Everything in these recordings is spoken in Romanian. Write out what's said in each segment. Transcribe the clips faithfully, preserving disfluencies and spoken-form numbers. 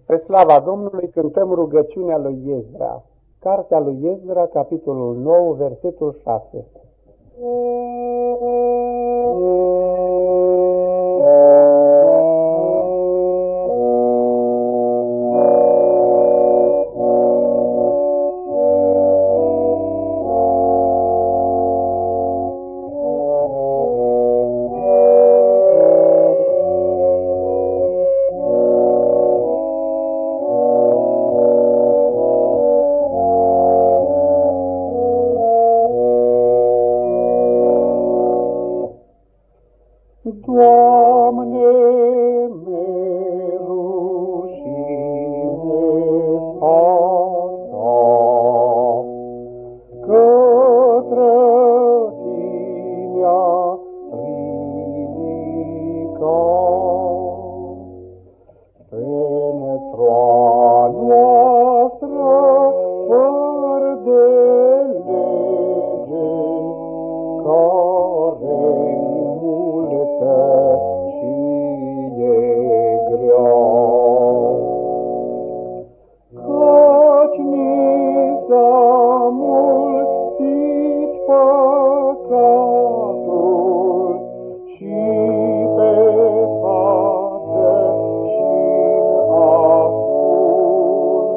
Spre slava Domnului cântăm rugăciunea lui Iezra. Cartea lui Iezra, capitolul nouă, versetul șase. Doamne, miluiește-ne fața către Tine-a ridica. Pentru-a noastră fără de lege, care-i multă și e grea. Căci ni s-a mulțit păcatul și pe față și-n ascult.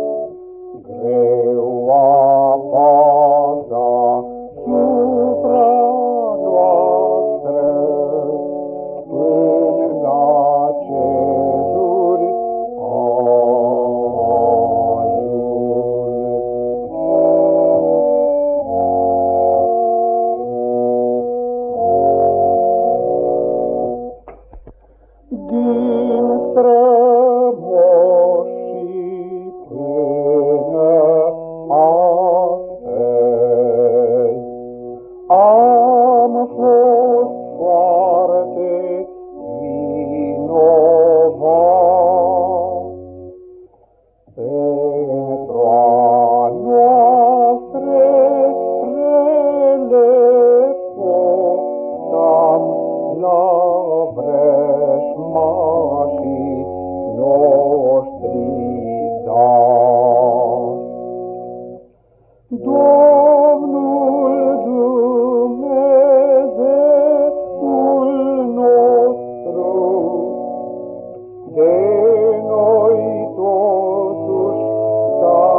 Greu apasa supra noastră până la ceruri ajuns. Din strămoșii până astăzi am fost foarte vinovat. Pentru-a noastre rele postam la vrăjmașii noștri dați. Domnul Dumnezeul nostru de noi totuși s-a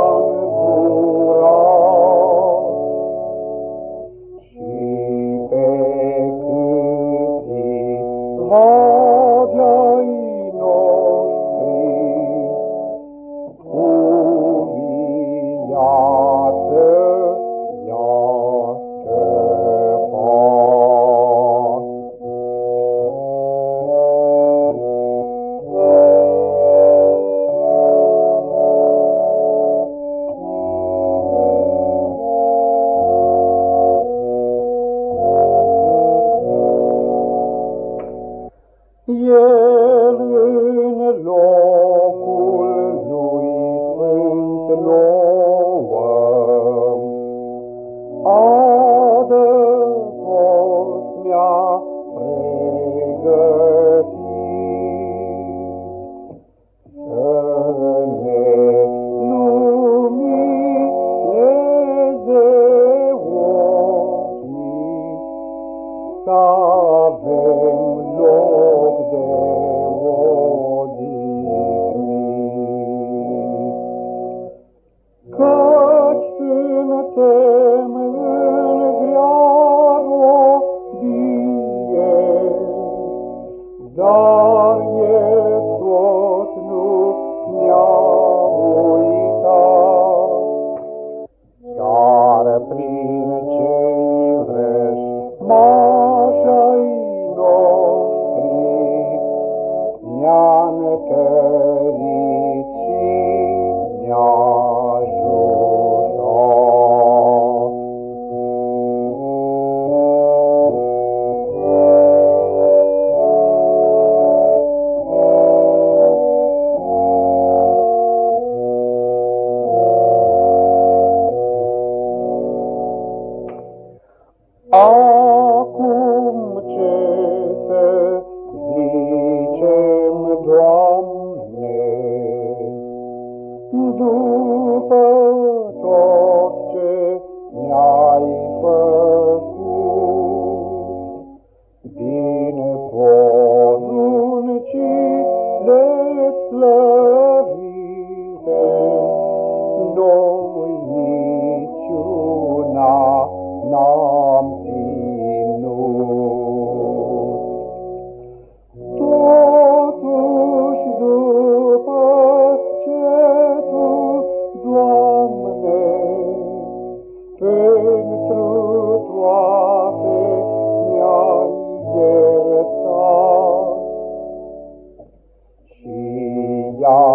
îndurat și pe câțiva de-ai noștri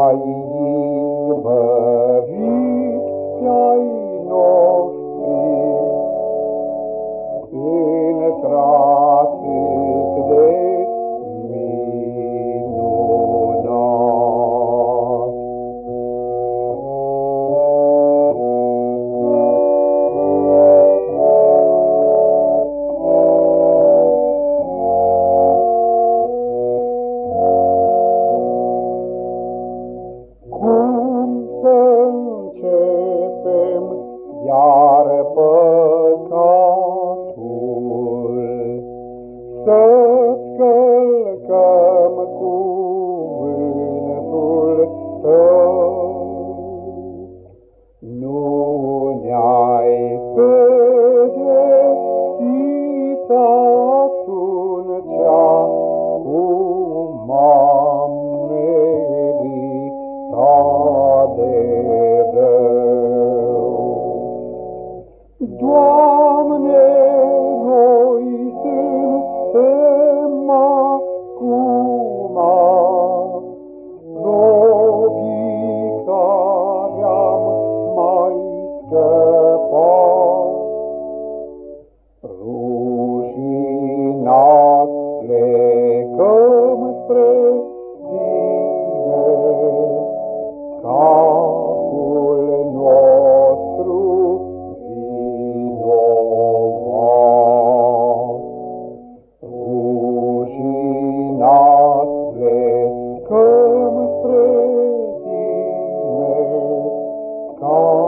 ne-ai izbăvit pe-ai noștri, într-atât de minunat. Cum să începem iar păcatul, să-ți călcăm cuvântul tău? Nu ne-ai pedepsit atunci cum am meritat de rău. Doamne, noi suntem acum robii care-am mai scăpat. Rușinați plecăm spre Tine, capul nostru vinovat. Rușinați plecăm spre Tine, capul